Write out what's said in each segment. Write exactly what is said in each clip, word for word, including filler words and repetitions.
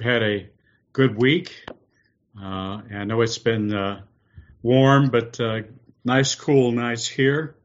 had a good week. Uh, I know it's been uh, warm, but uh, nice, cool nights here.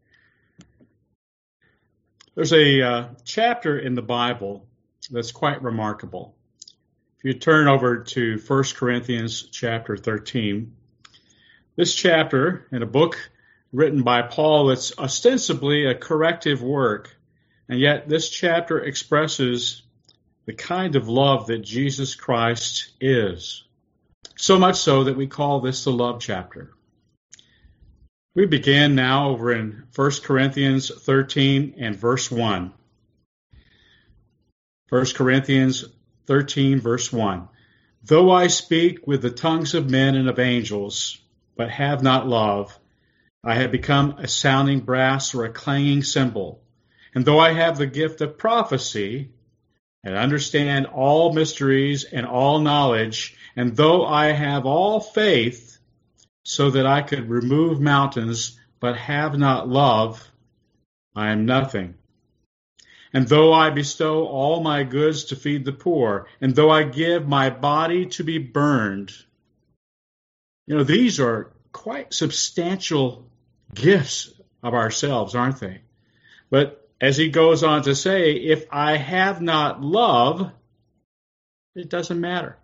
There's a uh, chapter in the Bible that's quite remarkable. If you turn over to First Corinthians chapter thirteen, this chapter in a book written by Paul, it's ostensibly a corrective work, and yet this chapter expresses the kind of love that Jesus Christ is. So much so that we call this the love chapter. We begin now over in First Corinthians thirteen and verse one. First Corinthians thirteen, verse one. Though I speak with the tongues of men and of angels, but have not love, I have become a sounding brass or a clanging cymbal. And though I have the gift of prophecy, and understand all mysteries and all knowledge, and though I have all faith, so that I could remove mountains, but have not love, I am nothing. And though I bestow all my goods to feed the poor, and though I give my body to be burned, you know, these are quite substantial gifts of ourselves, aren't they? But as he goes on to say, if I have not love, it doesn't matter.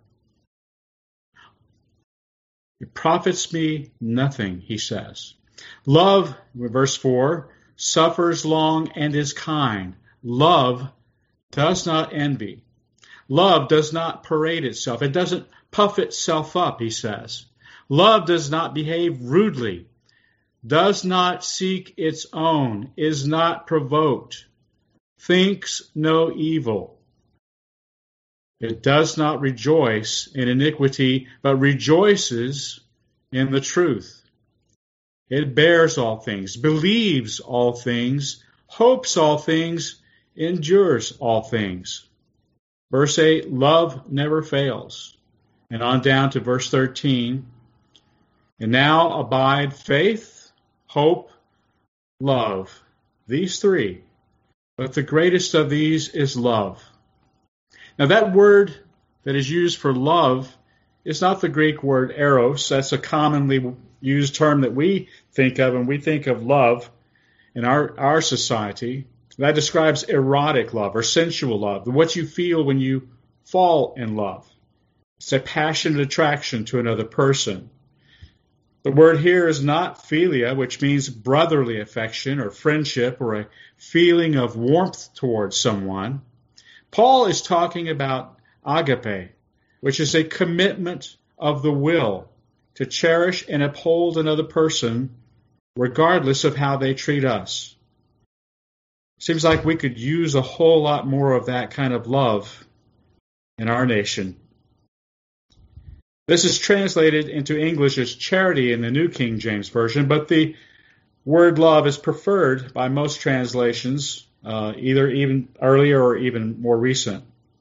It profits me nothing, he says. Love, verse four, suffers long and is kind. Love does not envy. Love does not parade itself. It doesn't puff itself up, he says. Love does not behave rudely, does not seek its own, is not provoked, thinks no evil. It does not rejoice in iniquity, but rejoices in the truth. It bears all things, believes all things, hopes all things, endures all things. Verse eight, love never fails. And on down to verse thirteen. And now abide faith, hope, love. These three. But the greatest of these is love. Now that word that is used for love is not the Greek word eros. That's a commonly used term that we think of when we think of love in our, our society. That describes erotic love or sensual love, what you feel when you fall in love. It's a passionate attraction to another person. The word here is not philia, which means brotherly affection or friendship or a feeling of warmth towards someone. Paul is talking about agape, which is a commitment of the will to cherish and uphold another person regardless of how they treat us. Seems like we could use a whole lot more of that kind of love in our nation. This is translated into English as charity in the New King James Version, but the word love is preferred by most translations, uh, either even earlier or even more recent.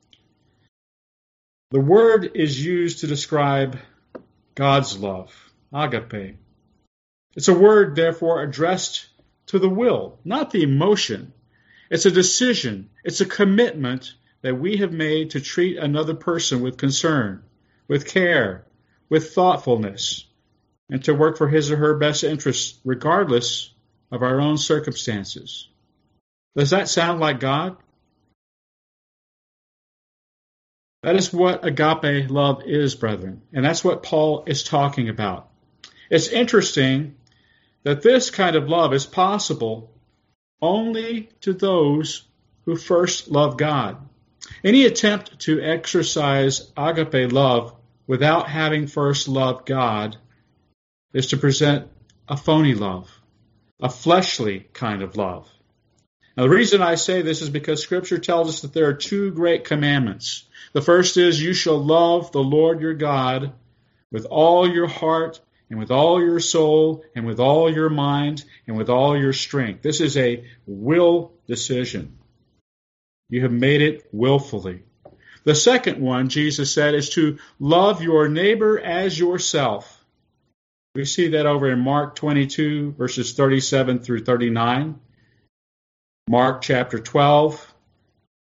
The word is used to describe God's love, agape. It's a word, therefore, addressed to the will, not the emotion. It's a decision. It's a commitment that we have made to treat another person with concern, with care, with thoughtfulness, and to work for his or her best interests regardless of our own circumstances. Does that sound like God? That is what agape love is, brethren, and that's what Paul is talking about. It's interesting that this kind of love is possible only to those who first love God. Any attempt to exercise agape love without having first loved God is to present a phony love, a fleshly kind of love. Now, the reason I say this is because Scripture tells us that there are two great commandments. The first is, you shall love the Lord your God with all your heart and with all your soul and with all your mind and with all your strength. This is a will decision. You have made it willfully. The second one, Jesus said, is to love your neighbor as yourself. We see that over in Mark twenty-two, verses thirty-seven through thirty-nine. Mark chapter twelve,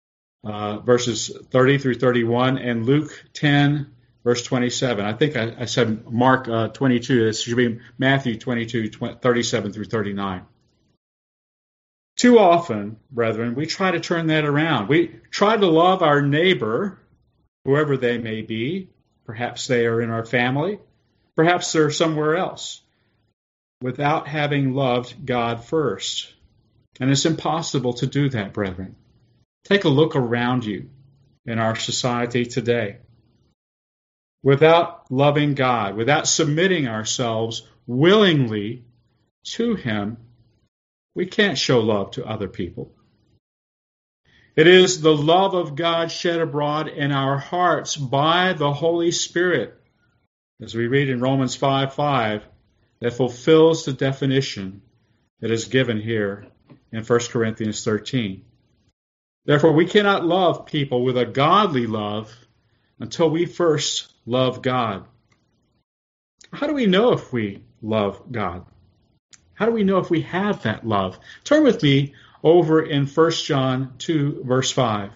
uh, verses thirty through thirty-one, and Luke ten, verse twenty-seven. I think I, I said Mark uh, twenty-two. This should be Matthew twenty-two, thirty-seven through thirty-nine. Too often, brethren, we try to turn that around. We try to love our neighbor, whoever they may be. Perhaps they are in our family. Perhaps they're somewhere else, without having loved God first. And it's impossible to do that, brethren. Take a look around you in our society today. Without loving God, without submitting ourselves willingly to Him, we can't show love to other people. It is the love of God shed abroad in our hearts by the Holy Spirit, as we read in Romans five five, that fulfills the definition that is given here in First Corinthians thirteen. Therefore, we cannot love people with a godly love until we first love God. How do we know if we love God? How do we know if we have that love? Turn with me over in First John two, verse five.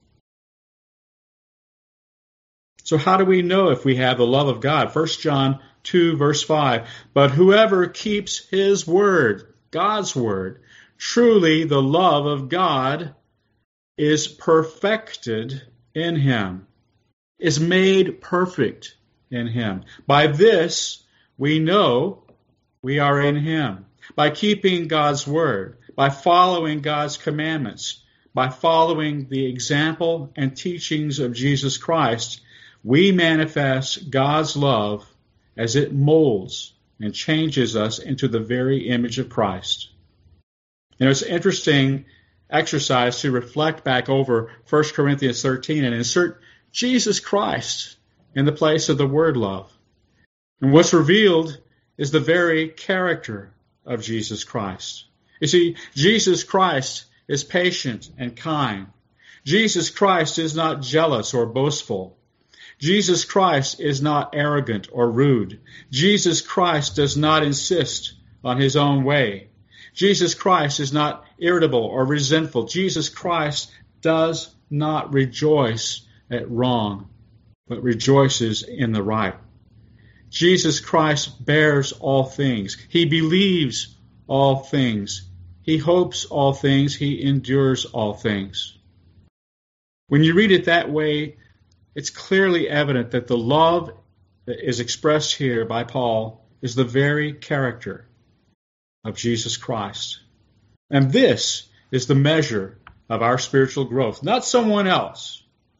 So how do we know if we have the love of God? First John two, verse five. But whoever keeps His word, God's word, truly the love of God is perfected in him, is made perfect in Him. By this we know we are in Him. By keeping God's word, by following God's commandments, by following the example and teachings of Jesus Christ, we manifest God's love as it molds and changes us into the very image of Christ. You know, it's an interesting exercise to reflect back over First Corinthians thirteen and insert Jesus Christ in the place of the word love. And what's revealed is the very character of Jesus Christ. You see, Jesus Christ is patient and kind. Jesus Christ is not jealous or boastful. Jesus Christ is not arrogant or rude. Jesus Christ does not insist on His own way. Jesus Christ is not irritable or resentful. Jesus Christ does not rejoice at wrong, but rejoices in the right. Jesus Christ bears all things. He believes all things. He hopes all things. He endures all things. When you read it that way, it's clearly evident that the love that is expressed here by Paul is the very character of Jesus Christ. And this is the measure of our spiritual growth, not someone else.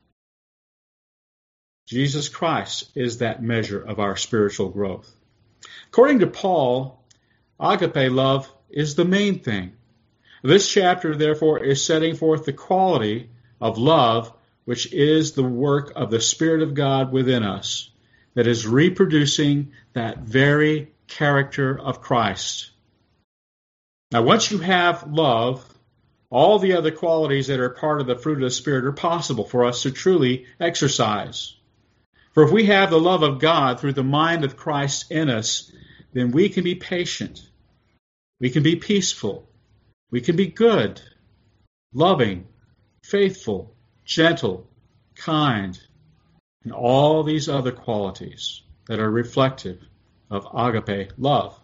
Jesus Christ is that measure of our spiritual growth. According to Paul, agape love is the main thing. This chapter, therefore, is setting forth the quality of love, which is the work of the Spirit of God within us, that is reproducing that very character of Christ. Now, once you have love, all the other qualities that are part of the fruit of the Spirit are possible for us to truly exercise. For if we have the love of God through the mind of Christ in us, then we can be patient. We can be peaceful. We can be good, loving, faithful, gentle, kind, and all these other qualities that are reflective of agape love.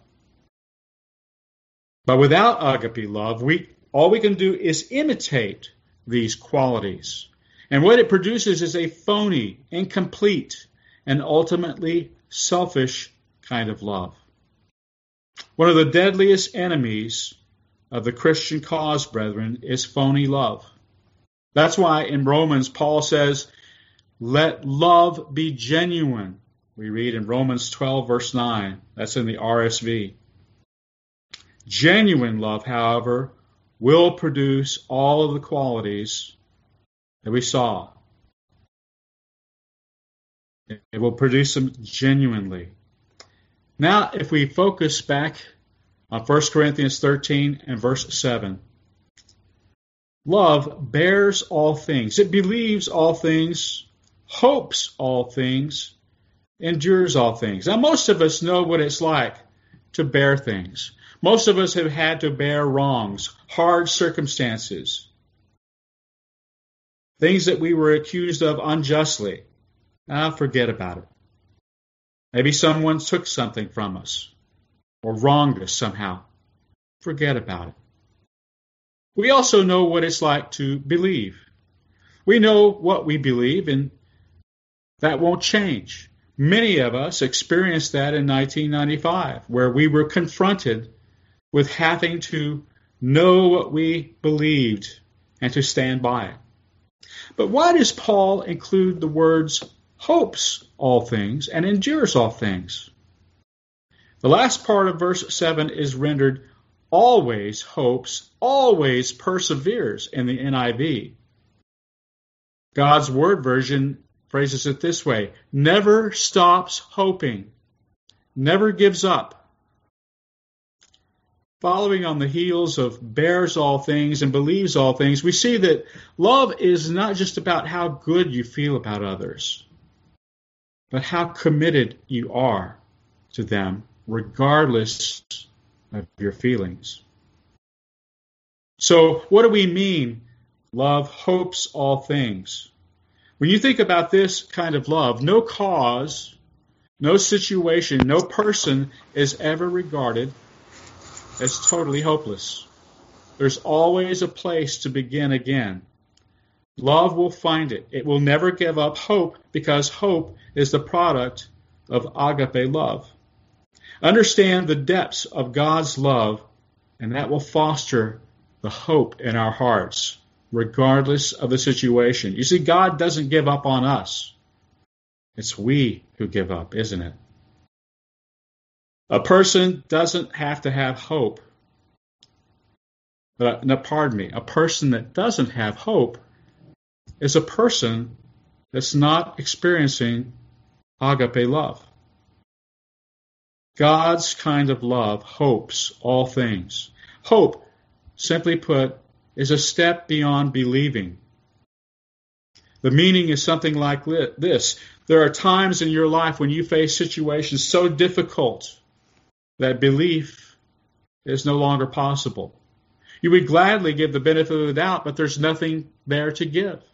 But without agape love, we all we can do is imitate these qualities. And what it produces is a phony, incomplete, and ultimately selfish kind of love. One of the deadliest enemies of the Christian cause, brethren, is phony love. That's why in Romans, Paul says, let love be genuine. We read in Romans twelve, verse nine. That's in the R S V. Genuine love, however, will produce all of the qualities that we saw. It will produce them genuinely. Now, if we focus back on First Corinthians thirteen and verse seven, love bears all things. It believes all things, hopes all things, endures all things. Now, most of us know what it's like to bear things. Most of us have had to bear wrongs, hard circumstances. things that we were accused of unjustly. Ah, forget about it. Maybe someone took something from us or wronged us somehow. Forget about it. We also know what it's like to believe. We know what we believe, and that won't change. Many of us experienced that in nineteen ninety-five, where we were confronted with having to know what we believed and to stand by it. But why does Paul include the words hopes all things and endures all things? The last part of verse seven is rendered always hopes, always perseveres in the N I V. God's Word version phrases it this way: never stops hoping, never gives up. Following on the heels of bears all things and believes all things, we see that love is not just about how good you feel about others, but how committed you are to them, regardless of your feelings. So, what do we mean? Love hopes all things. When you think about this kind of love, no cause, no situation, no person is ever regarded as totally hopeless. There's always a place to begin again. Love will find it. It will never give up hope, because hope is the product of agape love. Understand the depths of God's love, and that will foster the hope in our hearts, regardless of the situation. You see, God doesn't give up on us. It's we who give up, isn't it? A person doesn't have to have hope. But, no, pardon me, a person that doesn't have hope is a person that's not experiencing agape love. God's kind of love hopes all things. Hope, simply put, is a step beyond believing. The meaning is something like this. There are times in your life when you face situations so difficult that belief is no longer possible. You would gladly give the benefit of the doubt, but there's nothing there to give.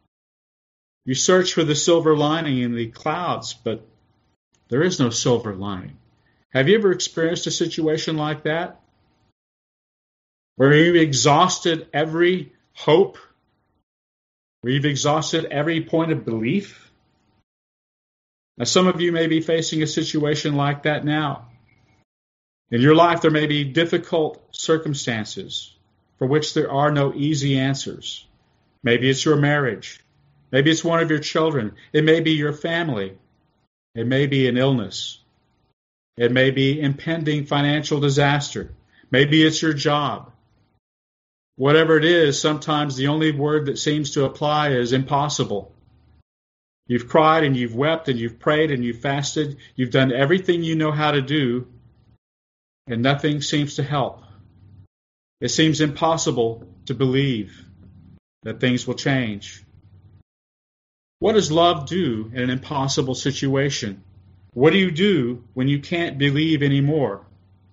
You search for the silver lining in the clouds, but there is no silver lining. Have you ever experienced a situation like that? Where you've exhausted every hope? Where you've exhausted every point of belief? Now, some of you may be facing a situation like that now. In your life, there may be difficult circumstances for which there are no easy answers. Maybe it's your marriage. Maybe it's one of your children. It may be your family. It may be an illness. It may be impending financial disaster. Maybe it's your job. Whatever it is, sometimes the only word that seems to apply is impossible. You've cried and you've wept and you've prayed and you've fasted. You've done everything you know how to do, and nothing seems to help. It seems impossible to believe that things will change. What does love do in an impossible situation? What do you do when you can't believe anymore?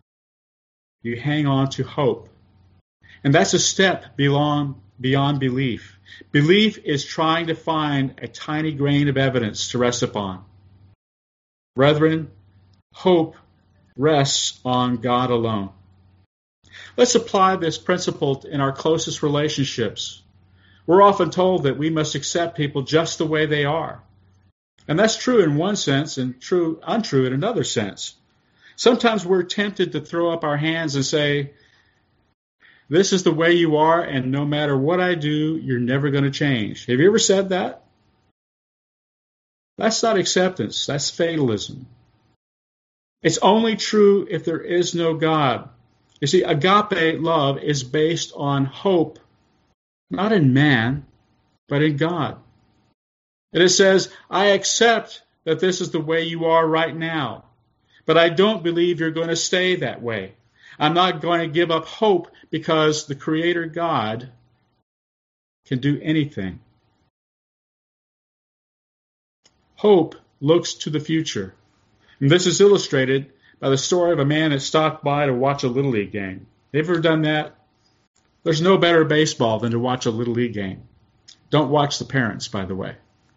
You hang on to hope. And that's a step beyond, beyond belief. Belief is trying to find a tiny grain of evidence to rest upon. Brethren, hope rests on God alone. Let's apply this principle in our closest relationships. We're often told that we must accept people just the way they are. And that's true in one sense and true, untrue in another sense. Sometimes we're tempted to throw up our hands and say, this is the way you are, and no matter what I do, you're never going to change. Have you ever said that? That's not acceptance. That's fatalism. It's only true if there is no God. You see, agape love is based on hope, not in man, but in God. And it says, I accept that this is the way you are right now, but I don't believe you're going to stay that way. I'm not going to give up hope because the Creator God can do anything. Hope looks to the future. And this is illustrated by the story of a man that stopped by to watch a Little League game. Have you ever done that? There's no better baseball than to watch a Little League game. Don't watch the parents, by the way.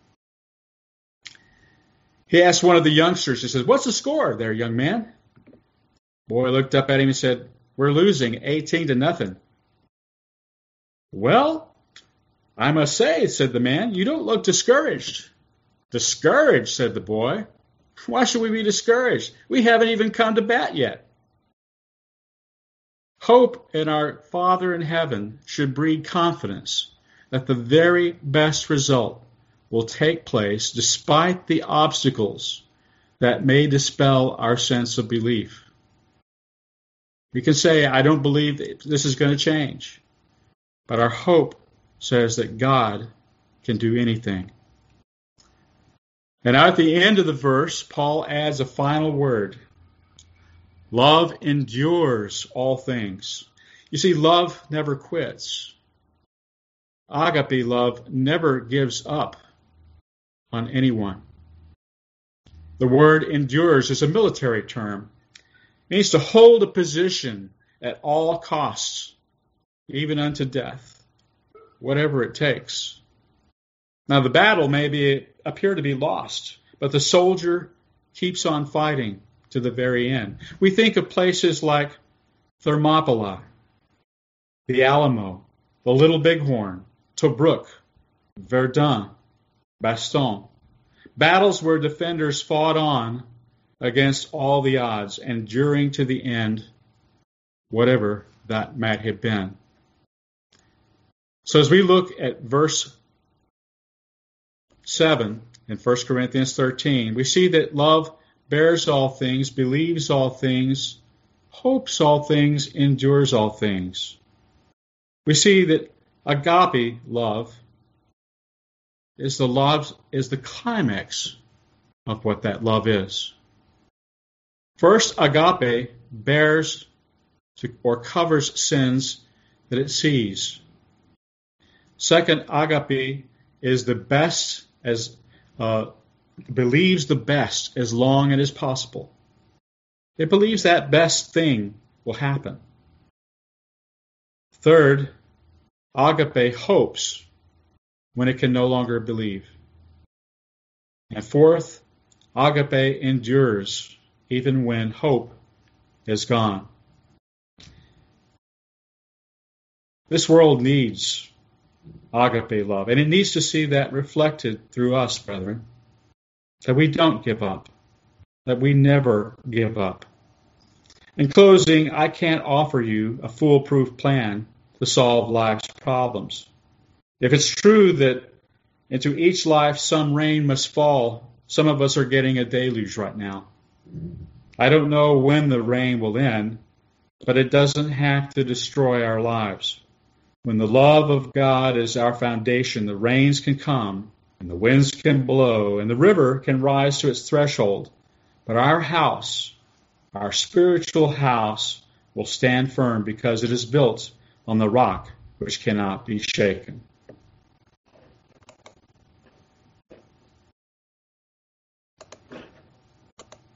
He asked one of the youngsters, he says, "What's the score there, young man?" Boy looked up at him and said, "We're losing eighteen to nothing. "Well, I must say," said the man, "you don't look discouraged." "Discouraged," said the boy. "Why should we be discouraged? We haven't even come to bat yet." Hope in our Father in heaven should breed confidence that the very best result will take place despite the obstacles that may dispel our sense of belief. We can say, "I don't believe that this is going to change." But our hope says that God can do anything. And at the end of the verse, Paul adds a final word. Love endures all things. You see, love never quits. Agape love never gives up on anyone. The word endures is a military term. It means to hold a position at all costs, even unto death, whatever it takes. Now, the battle may be, appear to be lost, but the soldier keeps on fighting to the very end. We think of places like Thermopylae, the Alamo, the Little Bighorn, Tobruk, Verdun, Bastogne. Battles where defenders fought on against all the odds, enduring to the end, whatever that might have been. So as we look at verse seven in First Corinthians thirteen, we see that love bears all things, believes all things, hopes all things, endures all things. We see that agape love is the love is the climax of what that love is. First, agape bears to, or covers sins that it sees. Second, agape is the best as uh, believes the best as long as possible. It believes that best thing will happen. Third, agape hopes when it can no longer believe. And fourth, agape endures even when hope is gone. This world needs agape love, and it needs to see that reflected through us, brethren, that we don't give up, that we never give up. In closing, I can't offer you a foolproof plan to solve life's problems. If it's true that into each life some rain must fall, some of us are getting a deluge right now. I don't know when the rain will end, but it doesn't have to destroy our lives. When the love of God is our foundation, the rains can come, and the winds can blow, and the river can rise to its threshold. But our house, our spiritual house, will stand firm because it is built on the rock which cannot be shaken.